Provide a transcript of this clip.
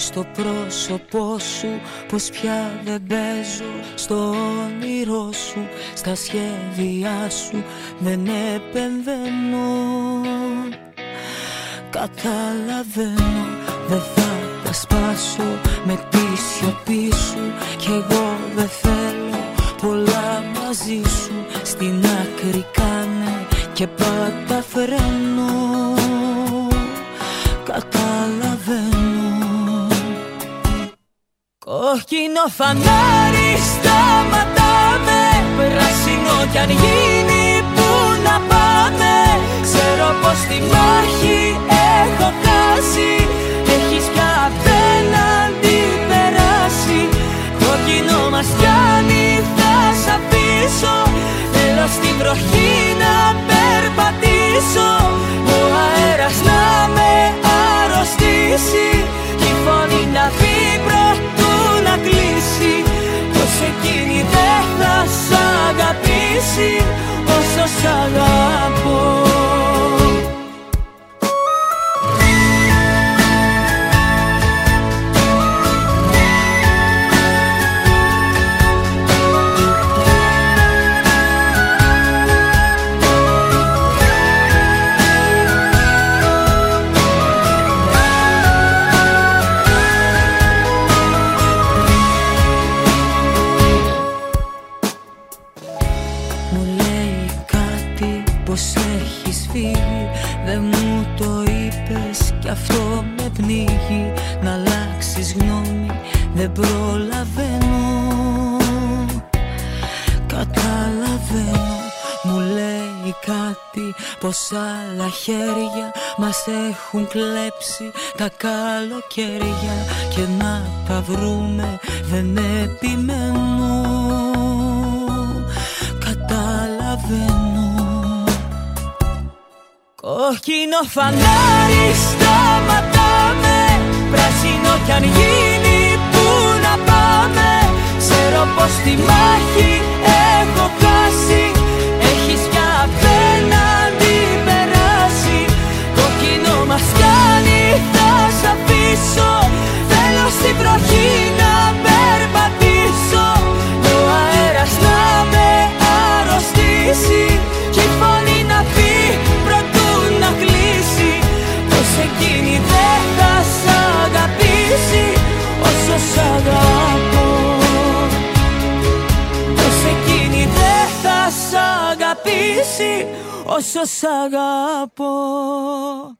στο πρόσωπό σου πως πια δεν παίζω, στο όνειρό σου, στα σχέδιά σου δεν επεμβαίνω. Καταλαβαίνω, δεν θα τα σπάσω με τη σιωπή σου, κι εγώ δεν θέλω πολλά μαζί σου. Στην άκρη κάνε και πάτα φρένο. Καταλαβαίνω. Κόκκινο φανάρι σταματάμε, πράσινο κι αν γίνει που να πάμε. Ξέρω πως τη μάχη έχω χάσει, έχεις πια απέναντι περάσει. Κόκκινο μας πιάνει, θα σ' αφήσω, θέλω στην βροχή να περπατήσω. Ο αέρας να με αρρωστήσει, η φωνή να πει πρωτού να κλείσει. Πως εκείνη δεν θα σ' αγαπήσει όσο σ' αγαπώ. Πως έχεις φύγει, δεν μου το είπες κι αυτό με πνίγει. Να αλλάξεις γνώμη δεν προλαβαίνω. Καταλαβαίνω, μου λέει κάτι πως άλλα χέρια μας έχουν κλέψει τα καλοκαίρια, και να τα βρούμε δεν επιμένω. Καταλαβαίνω. Κόκκινο φανάρι σταματάμε, πράσινο κι αν γίνει που να πάμε. Ξέρω πως τη μάχη έχω χάσει, έχεις πια απέναντι περάσει. Κόκκινο μας κάνει, θα σ' αφήσω, θέλω στην βροχή να περπατήσω. Ο αέρας να με αρρωστήσει, κι η φωνή να πει πρωτού να κλείσει. Πως εκείνη δεν θα σ' αγαπήσει όσο σ' αγαπώ. Πως εκείνη δεν θα σ' αγαπήσει όσο σ' αγαπώ.